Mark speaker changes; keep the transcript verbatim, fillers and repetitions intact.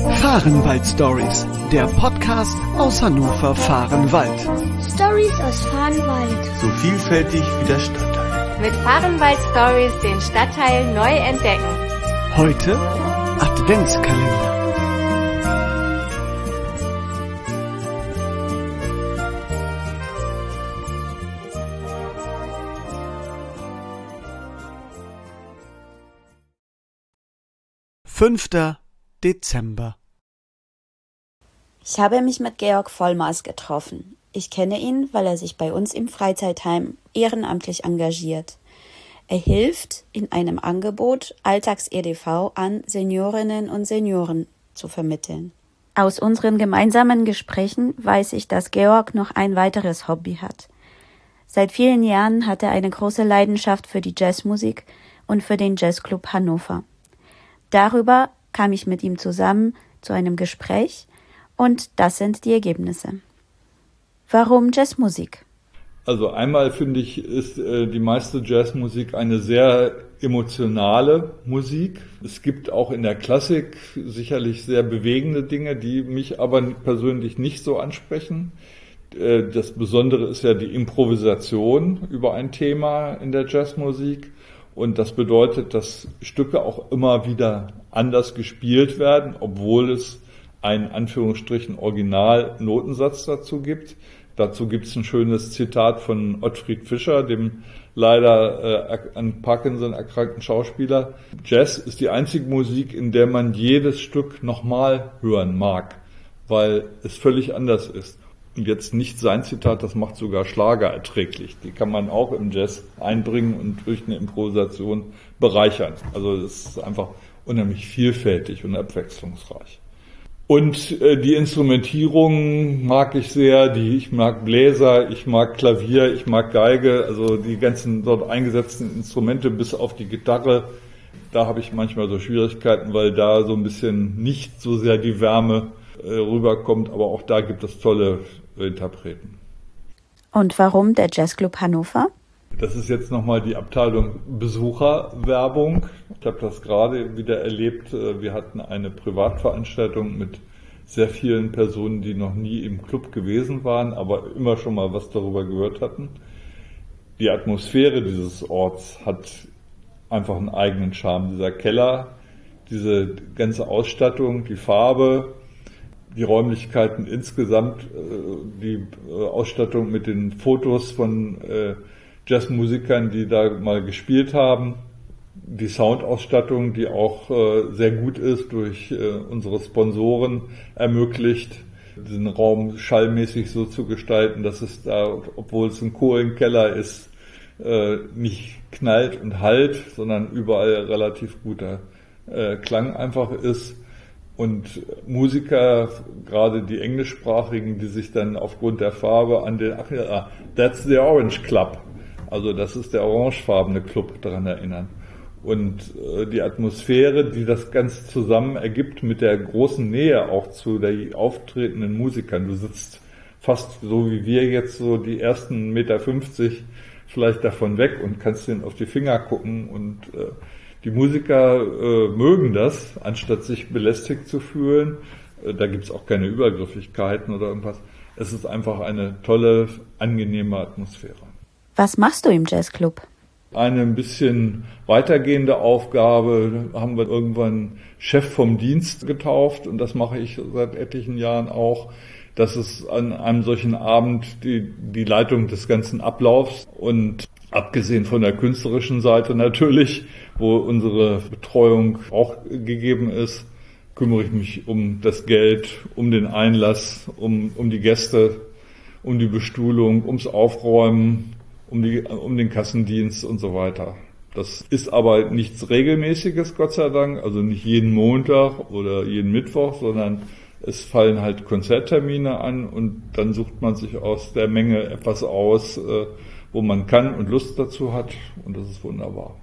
Speaker 1: Fahrenwald Stories, der Podcast aus Hannover Fahrenwald.
Speaker 2: Stories aus Fahrenwald.
Speaker 3: So vielfältig wie der Stadtteil.
Speaker 4: Mit Fahrenwald Stories den Stadtteil neu entdecken.
Speaker 1: Heute Adventskalender. fünfter Dezember.
Speaker 5: Ich habe mich mit Georg Vollmaß getroffen. Ich kenne ihn, weil er sich bei uns im Freizeitheim ehrenamtlich engagiert. Er hilft in einem Angebot, Alltags-E D V an Seniorinnen und Senioren zu vermitteln. Aus unseren gemeinsamen Gesprächen weiß ich, dass Georg noch ein weiteres Hobby hat. Seit vielen Jahren hat er eine große Leidenschaft für die Jazzmusik und für den Jazzclub Hannover. Darüber kam ich mit ihm zusammen zu einem Gespräch und das sind die Ergebnisse. Warum Jazzmusik?
Speaker 6: Also einmal finde ich, ist äh, die meiste Jazzmusik eine sehr emotionale Musik. Es gibt auch in der Klassik sicherlich sehr bewegende Dinge, die mich aber persönlich nicht so ansprechen. Äh, das Besondere ist ja die Improvisation über ein Thema in der Jazzmusik. Und das bedeutet, dass Stücke auch immer wieder anders gespielt werden, obwohl es einen Anführungsstrichen Original-Notensatz dazu gibt. Dazu gibt es ein schönes Zitat von Ottfried Fischer, dem leider äh, an Parkinson erkrankten Schauspieler. Jazz ist die einzige Musik, in der man jedes Stück nochmal hören mag, weil es völlig anders ist. Und jetzt nicht sein Zitat, das macht sogar Schlager erträglich. Die kann man auch im Jazz einbringen und durch eine Improvisation bereichern. Also es ist einfach unheimlich vielfältig und abwechslungsreich. Und äh, die Instrumentierung mag ich sehr, die, ich mag Bläser, ich mag Klavier, ich mag Geige, also die ganzen dort eingesetzten Instrumente bis auf die Gitarre. Da habe ich manchmal so Schwierigkeiten, weil da so ein bisschen nicht so sehr die Wärme äh, rüberkommt, aber auch da gibt es tolle Interpreten.
Speaker 5: Und warum der Jazzclub Hannover?
Speaker 6: Das ist jetzt nochmal die Abteilung Besucherwerbung. Ich habe das gerade wieder erlebt. Wir hatten eine Privatveranstaltung mit sehr vielen Personen, die noch nie im Club gewesen waren, aber immer schon mal was darüber gehört hatten. Die Atmosphäre dieses Orts hat einfach einen eigenen Charme. Dieser Keller, diese ganze Ausstattung, die Farbe, die Räumlichkeiten insgesamt, die Ausstattung mit den Fotos von Jazzmusikern, die da mal gespielt haben, die Soundausstattung, die auch sehr gut ist, durch unsere Sponsoren ermöglicht, diesen Raum schallmäßig so zu gestalten, dass es da, obwohl es ein Kohlenkeller ist, nicht knallt und hallt, sondern überall relativ guter Klang einfach ist. Und Musiker, gerade die englischsprachigen, die sich dann aufgrund der Farbe an den, ach ja, that's the Orange Club, also das ist der orangefarbene Club, daran erinnern. Und äh, die Atmosphäre, die das Ganze zusammen ergibt mit der großen Nähe auch zu der auftretenden Musikern. Du sitzt fast so wie wir jetzt so die ersten Meter fünfzig vielleicht davon weg und kannst denen auf die Finger gucken und äh, die Musiker äh, mögen das, anstatt sich belästigt zu fühlen. Äh, da gibt's auch keine Übergriffigkeiten oder irgendwas. Es ist einfach eine tolle, angenehme Atmosphäre.
Speaker 5: Was machst du im Jazzclub?
Speaker 6: Eine ein bisschen weitergehende Aufgabe haben wir irgendwann Chef vom Dienst getauft und das mache ich seit etlichen Jahren auch. Das ist an einem solchen Abend die, die Leitung des ganzen Ablaufs und abgesehen von der künstlerischen Seite natürlich, wo unsere Betreuung auch gegeben ist, kümmere ich mich um das Geld, um den Einlass, um, um die Gäste, um die Bestuhlung, ums Aufräumen, um, die, um den Kassendienst und so weiter. Das ist aber nichts Regelmäßiges, Gott sei Dank, also nicht jeden Montag oder jeden Mittwoch, sondern es fallen halt Konzerttermine an und dann sucht man sich aus der Menge etwas aus, wo man kann und Lust dazu hat und das ist wunderbar.